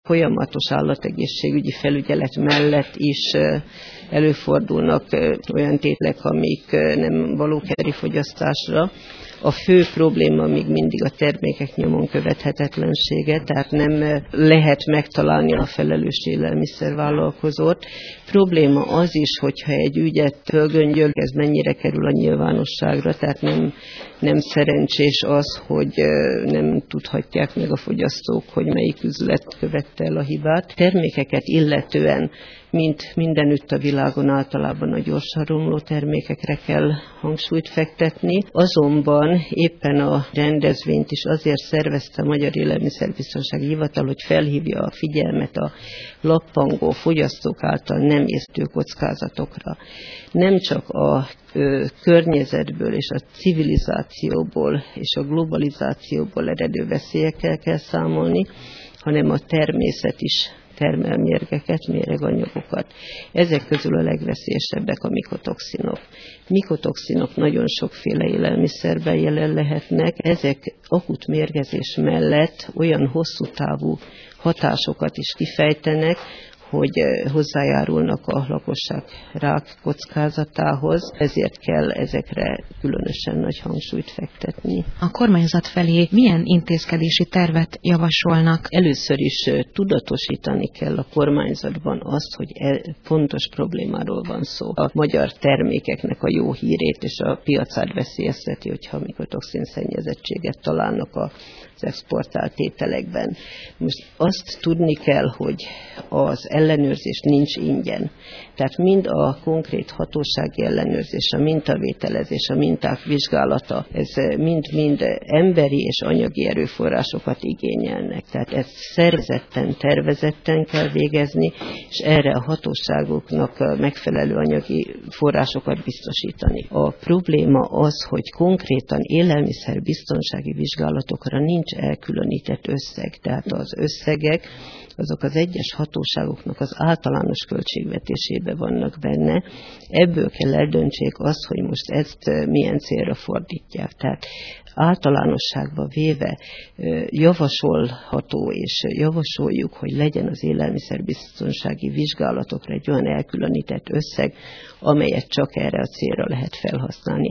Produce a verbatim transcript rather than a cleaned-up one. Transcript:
folyamatos állategészségügyi felügyelet mellett is előfordulnak olyan tétlek, amik nem valók emberi fogyasztásra. A fő probléma még mindig a termékek nyomon követhetetlensége, tehát nem lehet megtalálni a felelős élelmiszervállalkozót. Probléma az is, hogyha egy ügyet fölgöngyöl, ez mennyire kerül a nyilvánosságra, tehát nem, nem szerencsés az, hogy nem tudhatják meg a fogyasztók, hogy melyik üzlet követte el a hibát. Termékeket illetően, mint mindenütt a világon, általában a gyorsan romló termékekre kell hangsúlyt fektetni. Azonban éppen a rendezvényt is azért szervezte a Magyar Élelmiszerbiztonsági Hivatal, hogy felhívja a figyelmet a lappangó fogyasztók által nem észtő kockázatokra. Nem csak a ö, környezetből és a civilizációból és a globalizációból eredő veszélyekkel kell számolni, hanem a természet is termel mérgeket, méreganyagokat. Ezek közül a legveszélyesebbek a mikotoxinok. Mikotoxinok nagyon sokféle élelmiszerben jelen lehetnek. Ezek akut mérgezés mellett olyan hosszú távú hatásokat is kifejtenek, hogy hozzájárulnak a lakosság rák kockázatához, ezért kell ezekre különösen nagy hangsúlyt fektetni. A kormányzat felé milyen intézkedési tervet javasolnak? Először is tudatosítani kell a kormányzatban azt, hogy fontos problémáról van szó. A magyar termékeknek a jó hírét és a piacát veszélyezteti, hogyha mikotoxin szennyezettséget találnak a az exportált ételekben. Most azt tudni kell, hogy az ellenőrzés nincs ingyen. Tehát mind a konkrét hatósági ellenőrzés, a mintavételezés, a minták vizsgálata, ez mind-mind emberi és anyagi erőforrásokat igényelnek. Tehát ezt szervezetten, tervezetten kell végezni, és erre a hatóságoknak megfelelő anyagi forrásokat biztosítani. A probléma az, hogy konkrétan élelmiszerbiztonsági vizsgálatokra nincs elkülönített összeg, tehát az összegek azok az egyes hatóságoknak az általános költségvetésében vannak benne. Ebből kell eldöntsék azt, hogy most ezt milyen célra fordítják. Tehát általánosságban véve javasolható és javasoljuk, hogy legyen az élelmiszerbiztonsági vizsgálatokra egy olyan elkülönített összeg, amelyet csak erre a célra lehet felhasználni.